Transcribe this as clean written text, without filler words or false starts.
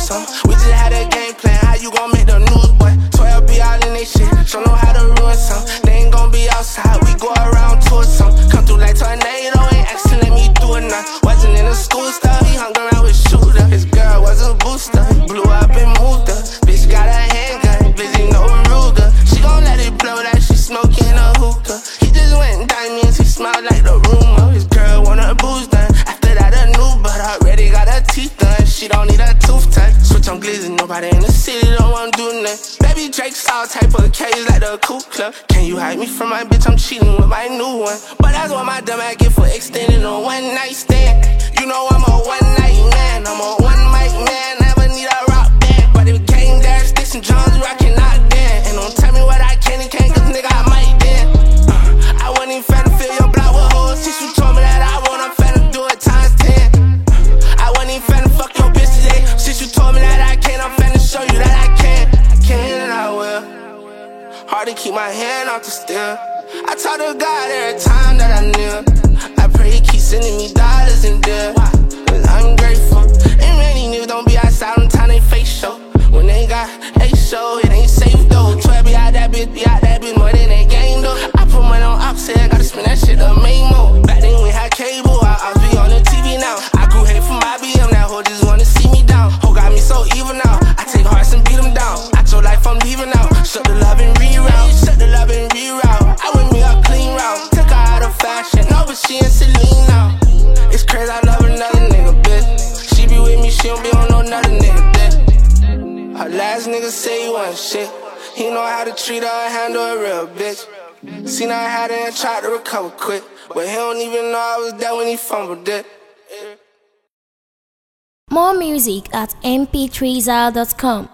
some. We just had a game plan, how you gon' make the news, boy? 12 be all in they shit, show know how to ruin some. They ain't gon' be outside, we go around tour some. Come through like tornado, ain't asking let me do it now. Wasn't in the school stuff, he hung around with shooter. His girl was a booster, blew up and moved her. Bitch got a handgun, busy no Ruger. She gon' let it blow that she smoking a hookah. He just went diamonds, he smiled like the rumor. His girl want her booze done, after that a new but already got her teeth done. She don't need a tooth touch. Switch on glizzy, nobody in the city don't wanna do nothing. Baby Drake's all type of cage like the Coop Club. Can you hide me from my bitch? I'm cheating with my new one. But that's what my dumb ass get for extending a one night stand. You know I'm a one night man, I'm a one mic man, never need a rock band. But if game dash, sticks and drums, I cannot dance. And don't tell me what I can and can't, cause nigga I might dance. I wasn't even finna fill your block with hoes. Since you told me that I want, I'm finna do it times 10. I wasn't even finna fuck your bitch today. Since you told me that I can't, I'm finna show you that I can. I can and I will. Hard to keep my hand off the steer. I talk to God every time that I kneel. I pray he keep sending me dollars and deals. Cause I'm grateful. And many niggas don't be outside on time they face show. When they got a show, it ain't safe though. 12 be out that bitch more than they game though. I put money on offset, gotta spend that shit up main mode. Back then we had cable, I be on the TV now. I grew hate from my BM, that hoe just wanna see me down. Hoe got me so evil now, I take hearts and beat them down. Out your life I'm leaving out, shut the love and reroute. Shut the love and reroute, I went me a clean route. Took her out of fashion, no but she in Celine now. It's crazy I love another nigga, bitch. She be with me, she don't be on no another nigga, bitch. Her last nigga say he wasn't shit. He know how to treat her and handle a real bitch. Seen I had it and tried to recover quick, but he don't even know I was there when he fumbled it. More music at mp3zal.com.